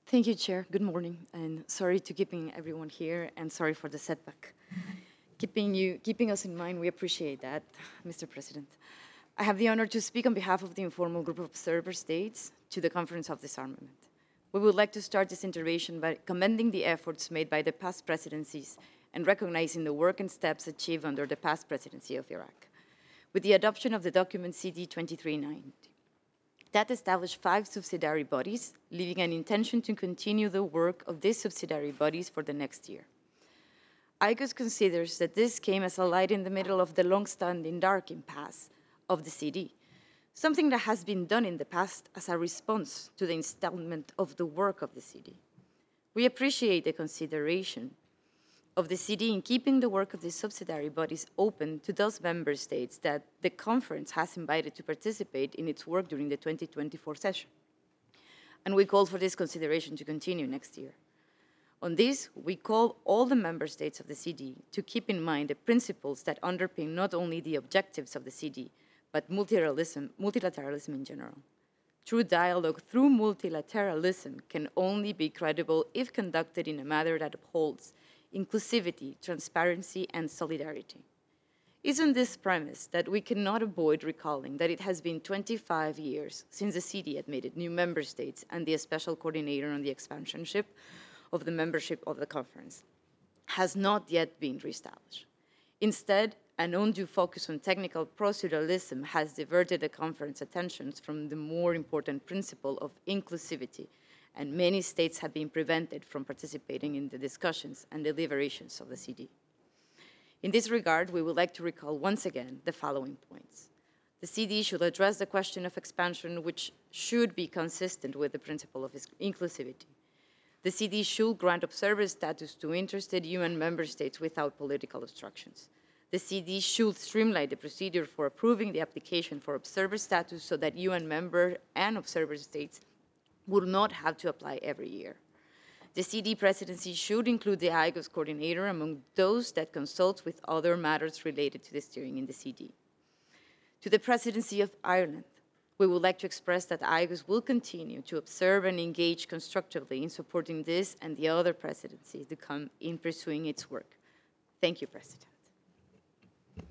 Thank you, Chair. Good morning, and sorry to keeping everyone here, and sorry for the setback. Keeping us in mind, we appreciate that, Mr. President. I have the honor to speak on behalf of the informal group of observer states to the Conference of Disarmament. We would like to start this intervention by commending the efforts made by the past presidencies and recognizing the work and steps achieved under the past presidency of Iraq. With the adoption of the document CD 2390, that established 5 subsidiary bodies, leaving an intention to continue the work of these subsidiary bodies for the next year. IGOS considers that this came as a light in the middle of the long-standing dark impasse of the CD, something that has been done in the past as a response to the installment of the work of the CD. We appreciate the consideration of the CD in keeping the work of the subsidiary bodies open to those member states that the conference has invited to participate in its work during the 2024 session. And we call for this consideration to continue next year. On this, we call all the member states of the CD to keep in mind the principles that underpin not only the objectives of the CD, but multilateralism in general. True dialogue through multilateralism can only be credible if conducted in a manner that upholds inclusivity, transparency, and solidarity. Isn't this premise that we cannot avoid recalling that it has been 25 years since the CD admitted new member states and the special coordinator on the expansionship of the membership of the conference has not yet been reestablished. Instead, an undue focus on technical proceduralism has diverted the conference attentions from the more important principle of inclusivity, and many states have been prevented from participating in the discussions and deliberations of the CD. In this regard, we would like to recall once again the following points. The CD should address the question of expansion, which should be consistent with the principle of inclusivity. The CD should grant observer status to interested UN member states without political obstructions. The CD should streamline the procedure for approving the application for observer status so that UN member and observer states will not have to apply every year. The CD presidency should include the IGOS coordinator among those that consult with other matters related to the steering in the CD. To the presidency of Ireland, we would like to express that IGOS will continue to observe and engage constructively in supporting this and the other presidencies to come in pursuing its work. Thank you, President.